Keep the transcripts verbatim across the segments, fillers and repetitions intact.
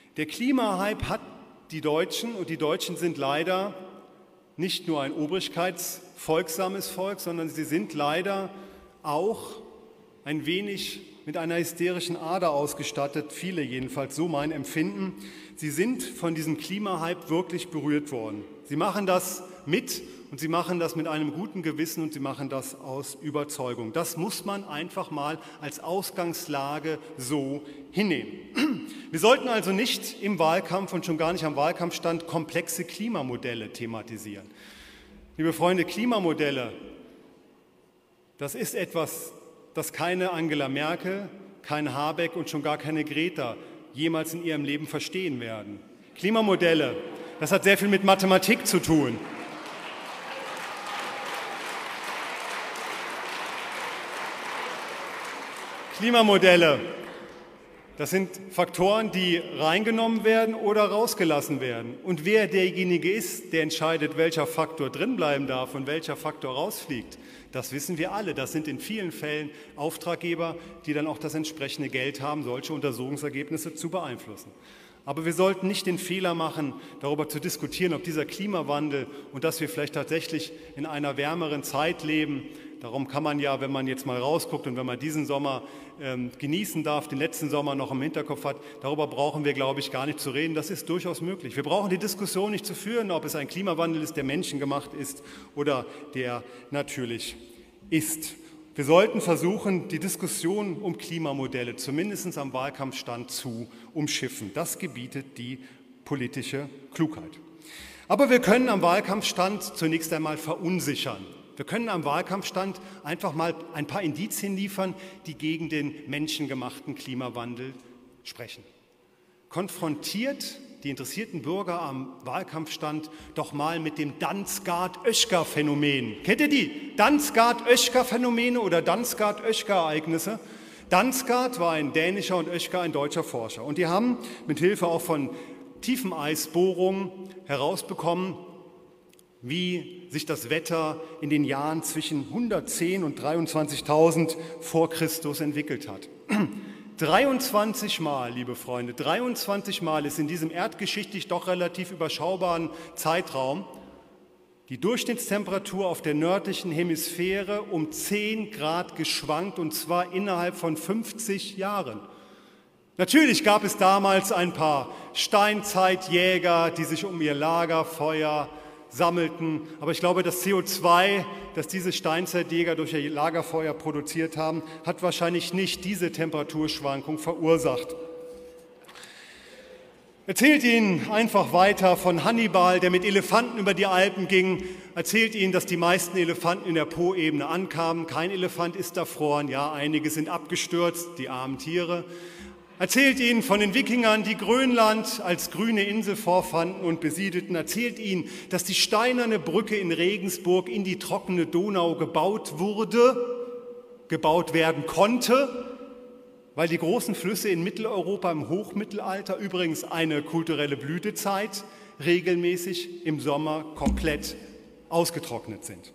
Der Klimahype hat die Deutschen, und die Deutschen sind leider nicht nur ein obrigkeitsfolgsames Volk, sondern sie sind leider auch ein wenig mit einer hysterischen Ader ausgestattet, viele jedenfalls, so mein Empfinden. Sie sind von diesem Klimahype wirklich berührt worden. Sie machen das mit und sie machen das mit einem guten Gewissen und sie machen das aus Überzeugung. Das muss man einfach mal als Ausgangslage so hinnehmen. Wir sollten also nicht im Wahlkampf und schon gar nicht am Wahlkampfstand komplexe Klimamodelle thematisieren. Liebe Freunde, Klimamodelle, das ist etwas, das keine Angela Merkel, kein Habeck und schon gar keine Greta jemals in ihrem Leben verstehen werden. Klimamodelle, das hat sehr viel mit Mathematik zu tun. Klimamodelle, das sind Faktoren, die reingenommen werden oder rausgelassen werden. Und wer derjenige ist, der entscheidet, welcher Faktor drinbleiben darf und welcher Faktor rausfliegt, das wissen wir alle. Das sind in vielen Fällen Auftraggeber, die dann auch das entsprechende Geld haben, solche Untersuchungsergebnisse zu beeinflussen. Aber wir sollten nicht den Fehler machen, darüber zu diskutieren, ob dieser Klimawandel und dass wir vielleicht tatsächlich in einer wärmeren Zeit leben. Darum kann man ja, wenn man jetzt mal rausguckt und wenn man diesen Sommer ähm, genießen darf, den letzten Sommer noch im Hinterkopf hat, darüber brauchen wir, glaube ich, gar nicht zu reden. Das ist durchaus möglich. Wir brauchen die Diskussion nicht zu führen, ob es ein Klimawandel ist, der menschengemacht ist oder der natürlich ist. Wir sollten versuchen, die Diskussion um Klimamodelle zumindest am Wahlkampfstand zu umschiffen. Das gebietet die politische Klugheit. Aber wir können am Wahlkampfstand zunächst einmal verunsichern. Wir können am Wahlkampfstand einfach mal ein paar Indizien liefern, die gegen den menschengemachten Klimawandel sprechen. Konfrontiert die interessierten Bürger am Wahlkampfstand doch mal mit dem Dansgaard-Oeschger-Phänomen. Kennt ihr die? Dansgaard-Oeschger-Phänomene oder Dansgaard-Oeschger-Ereignisse? Dansgaard war ein dänischer und Oeschger ein deutscher Forscher. Und die haben mit Hilfe auch von Tiefeneisbohrungen herausbekommen, wie sich das Wetter in den Jahren zwischen hundertzehn und dreiundzwanzigtausend vor Christus entwickelt hat. dreiundzwanzig Mal, liebe Freunde, dreiundzwanzig Mal ist in diesem erdgeschichtlich doch relativ überschaubaren Zeitraum die Durchschnittstemperatur auf der nördlichen Hemisphäre um zehn Grad geschwankt, und zwar innerhalb von fünfzig Jahren. Natürlich gab es damals ein paar Steinzeitjäger, die sich um ihr Lagerfeuer sammelten, aber ich glaube, das C O zwei, das diese Steinzeitjäger durch ihr Lagerfeuer produziert haben, hat wahrscheinlich nicht diese Temperaturschwankung verursacht. Erzählt Ihnen einfach weiter von Hannibal, der mit Elefanten über die Alpen ging, erzählt Ihnen, dass die meisten Elefanten in der Poebene ankamen, kein Elefant ist erfroren, ja, einige sind abgestürzt, die armen Tiere. Erzählt Ihnen von den Wikingern, die Grönland als grüne Insel vorfanden und besiedelten. Erzählt Ihnen, dass die steinerne Brücke in Regensburg in die trockene Donau gebaut wurde, gebaut werden konnte, weil die großen Flüsse in Mitteleuropa im Hochmittelalter, übrigens eine kulturelle Blütezeit, regelmäßig im Sommer komplett ausgetrocknet sind.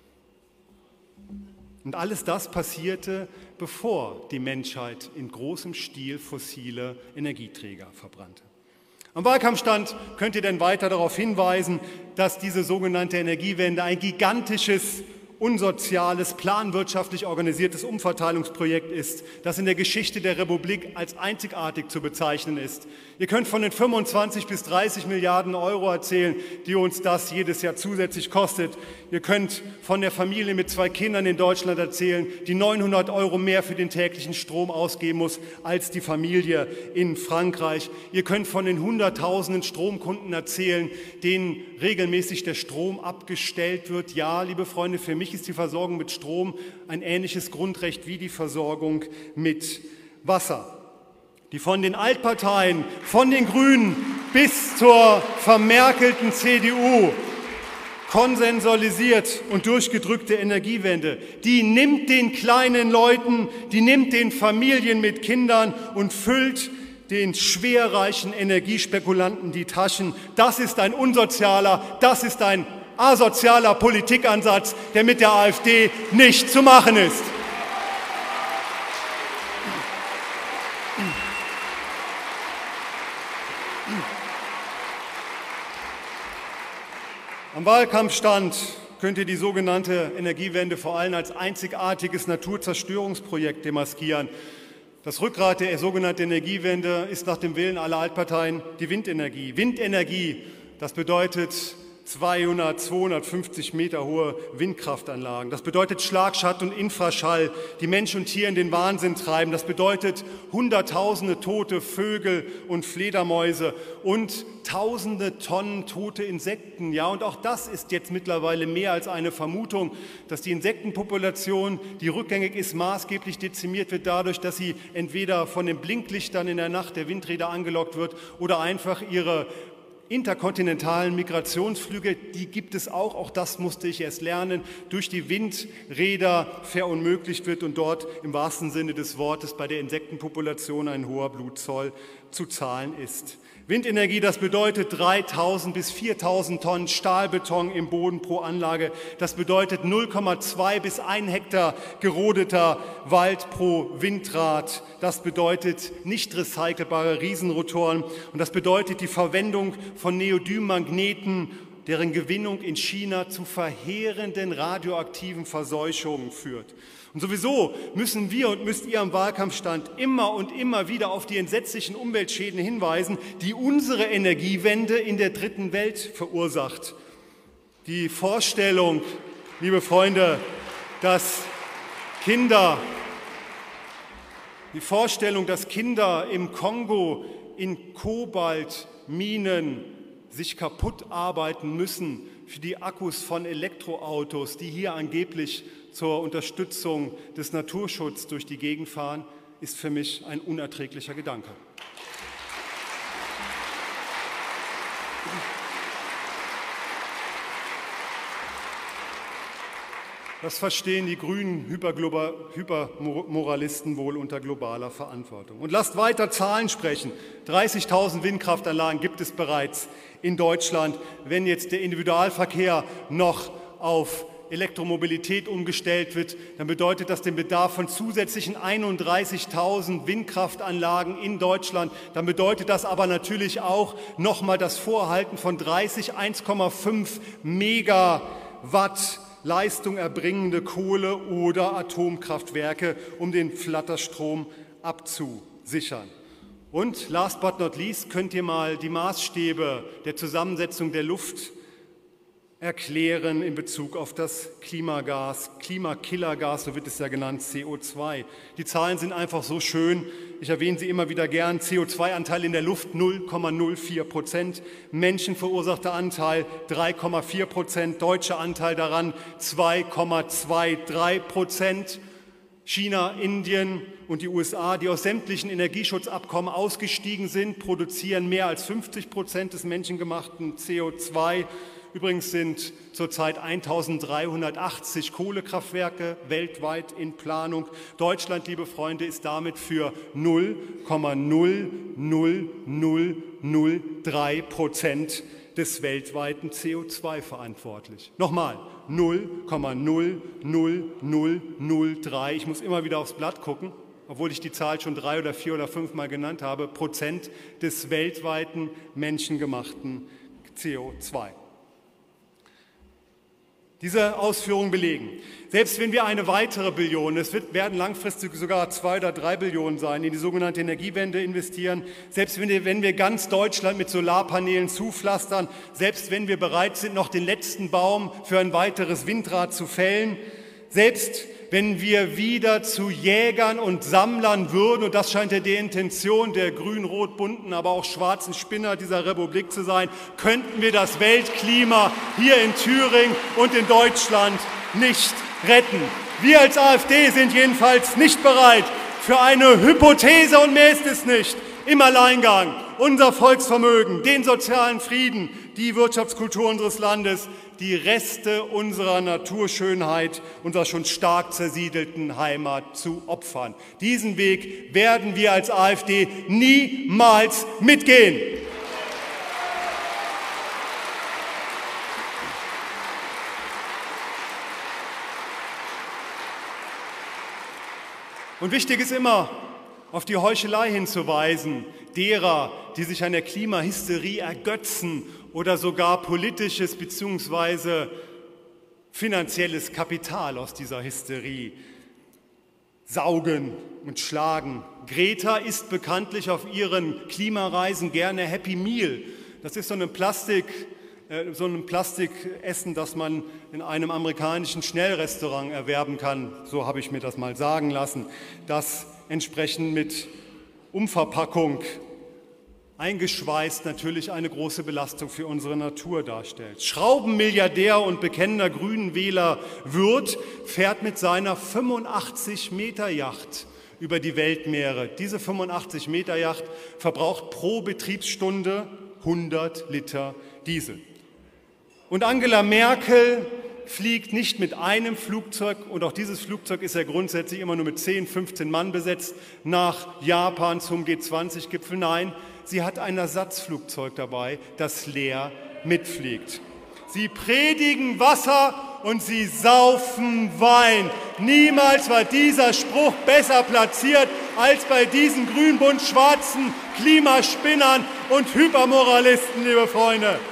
Und alles das passierte, bevor die Menschheit in großem Stil fossile Energieträger verbrannte. Am Wahlkampfstand könnt ihr denn weiter darauf hinweisen, dass diese sogenannte Energiewende ein gigantisches, unsoziales, planwirtschaftlich organisiertes Umverteilungsprojekt ist, das in der Geschichte der Republik als einzigartig zu bezeichnen ist. Ihr könnt von den fünfundzwanzig bis dreißig Milliarden Euro erzählen, die uns das jedes Jahr zusätzlich kostet. Ihr könnt von der Familie mit zwei Kindern in Deutschland erzählen, die neunhundert Euro mehr für den täglichen Strom ausgeben muss als die Familie in Frankreich. Ihr könnt von den Hunderttausenden Stromkunden erzählen, denen regelmäßig der Strom abgestellt wird. Ja, liebe Freunde, für mich ist die Versorgung mit Strom ein ähnliches Grundrecht wie die Versorgung mit Wasser. Die von den Altparteien, von den Grünen bis zur vermerkelten C D U konsensualisiert und durchgedrückte Energiewende, die nimmt den kleinen Leuten, die nimmt den Familien mit Kindern und füllt den schwerreichen Energiespekulanten die Taschen. Das ist ein unsozialer, das ist ein asozialer Politikansatz, der mit der AfD nicht zu machen ist. Am Wahlkampfstand könnte die sogenannte Energiewende vor allem als einzigartiges Naturzerstörungsprojekt demaskieren. Das Rückgrat der sogenannten Energiewende ist nach dem Willen aller Altparteien die Windenergie. Windenergie, das bedeutet zweihundert, zweihundertfünfzig Meter hohe Windkraftanlagen. Das bedeutet Schlagschatten und Infraschall, die Mensch und Tier in den Wahnsinn treiben. Das bedeutet Hunderttausende tote Vögel und Fledermäuse und Tausende Tonnen tote Insekten. Ja, und auch das ist jetzt mittlerweile mehr als eine Vermutung, dass die Insektenpopulation, die rückgängig ist, maßgeblich dezimiert wird dadurch, dass sie entweder von den Blinklichtern in der Nacht der Windräder angelockt wird oder einfach ihre interkontinentalen Migrationsflüge, die gibt es auch, auch das musste ich erst lernen, durch die Windräder verunmöglicht wird und dort im wahrsten Sinne des Wortes bei der Insektenpopulation ein hoher Blutzoll zu zahlen ist. Windenergie, das bedeutet dreitausend bis viertausend Tonnen Stahlbeton im Boden pro Anlage. Das bedeutet null Komma zwei bis ein Hektar gerodeter Wald pro Windrad. Das bedeutet nicht recycelbare Riesenrotoren. Und das bedeutet die Verwendung von Neodym-Magneten, deren Gewinnung in China zu verheerenden radioaktiven Verseuchungen führt. Und sowieso müssen wir und müsst ihr am Wahlkampfstand immer und immer wieder auf die entsetzlichen Umweltschäden hinweisen, die unsere Energiewende in der dritten Welt verursacht. Die Vorstellung, liebe Freunde, dass Kinder, die Vorstellung, dass Kinder im Kongo in Kobaltminen sich kaputt arbeiten müssen für die Akkus von Elektroautos, die hier angeblich zur Unterstützung des Naturschutzes durch die Gegend fahren, ist für mich ein unerträglicher Gedanke. Das verstehen die grünen Hypermoralisten wohl unter globaler Verantwortung. Und lasst weiter Zahlen sprechen. dreißigtausend Windkraftanlagen gibt es bereits in Deutschland. Wenn jetzt der Individualverkehr noch auf Elektromobilität umgestellt wird, dann bedeutet das den Bedarf von zusätzlichen einunddreißigtausend Windkraftanlagen in Deutschland. Dann bedeutet das aber natürlich auch nochmal das Vorhalten von dreißig eins Komma fünf Megawatt Leistung erbringende Kohle- oder Atomkraftwerke, um den Flatterstrom abzusichern. Und last but not least könnt ihr mal die Maßstäbe der Zusammensetzung der Luft erklären in Bezug auf das Klimagas, Klimakillergas, so wird es ja genannt, C O zwei. Die Zahlen sind einfach so schön, ich erwähne sie immer wieder gern. C O zwei Anteil in der Luft null Komma null vier Prozent, menschenverursachter Anteil drei Komma vier Prozent, deutscher Anteil daran zwei Komma dreiundzwanzig Prozent. China, Indien und die U S A, die aus sämtlichen Energieschutzabkommen ausgestiegen sind, produzieren mehr als fünfzig Prozent des menschengemachten C O zwei. Übrigens sind zurzeit eintausenddreihundertachtzig Kohlekraftwerke weltweit in Planung. Deutschland, liebe Freunde, ist damit für null Komma null null null null drei Prozent des weltweiten C O zwei verantwortlich. Nochmal, null Komma null null null null drei, ich muss immer wieder aufs Blatt gucken, obwohl ich die Zahl schon drei oder vier oder fünf Mal genannt habe, Prozent des weltweiten menschengemachten C O zwei. Diese Ausführungen belegen, selbst wenn wir eine weitere Billion, es wird, werden langfristig sogar zwei oder drei Billionen sein, in die sogenannte Energiewende investieren, selbst wenn wir, wenn wir ganz Deutschland mit Solarpanelen zupflastern, selbst wenn wir bereit sind, noch den letzten Baum für ein weiteres Windrad zu fällen, selbst wenn wir wieder zu Jägern und Sammlern würden, und das scheint ja die Intention der grün-rot-bunten, aber auch schwarzen Spinner dieser Republik zu sein, könnten wir das Weltklima hier in Thüringen und in Deutschland nicht retten. Wir als AfD sind jedenfalls nicht bereit für eine Hypothese, und mehr ist es nicht, im Alleingang unser Volksvermögen, den sozialen Frieden, die Wirtschaftskultur unseres Landes, die Reste unserer Naturschönheit, unserer schon stark zersiedelten Heimat zu opfern. Diesen Weg werden wir als AfD niemals mitgehen. Und wichtig ist immer, auf die Heuchelei hinzuweisen, derer, die sich an der Klimahysterie ergötzen oder sogar politisches bzw. finanzielles Kapital aus dieser Hysterie saugen und schlagen. Greta isst bekanntlich auf ihren Klimareisen gerne Happy Meal. Das ist so eine Plastik, äh, so ein Plastikessen, das man in einem amerikanischen Schnellrestaurant erwerben kann. So habe ich mir das mal sagen lassen. Das entsprechend mit Umverpackung eingeschweißt natürlich eine große Belastung für unsere Natur darstellt. Schraubenmilliardär und bekennender Grünenwähler Wirth fährt mit seiner fünfundachtzig Meter Yacht über die Weltmeere. Diese fünfundachtzig Meter Yacht verbraucht pro Betriebsstunde hundert Liter Diesel. Und Angela Merkel fliegt nicht mit einem Flugzeug, und auch dieses Flugzeug ist ja grundsätzlich immer nur mit zehn, fünfzehn Mann besetzt, nach Japan zum G zwanzig Gipfel. Nein, sie hat ein Ersatzflugzeug dabei, das leer mitfliegt. Sie predigen Wasser und sie saufen Wein. Niemals war dieser Spruch besser platziert als bei diesen grün-bunt-schwarzen Klimaspinnern und Hypermoralisten, liebe Freunde.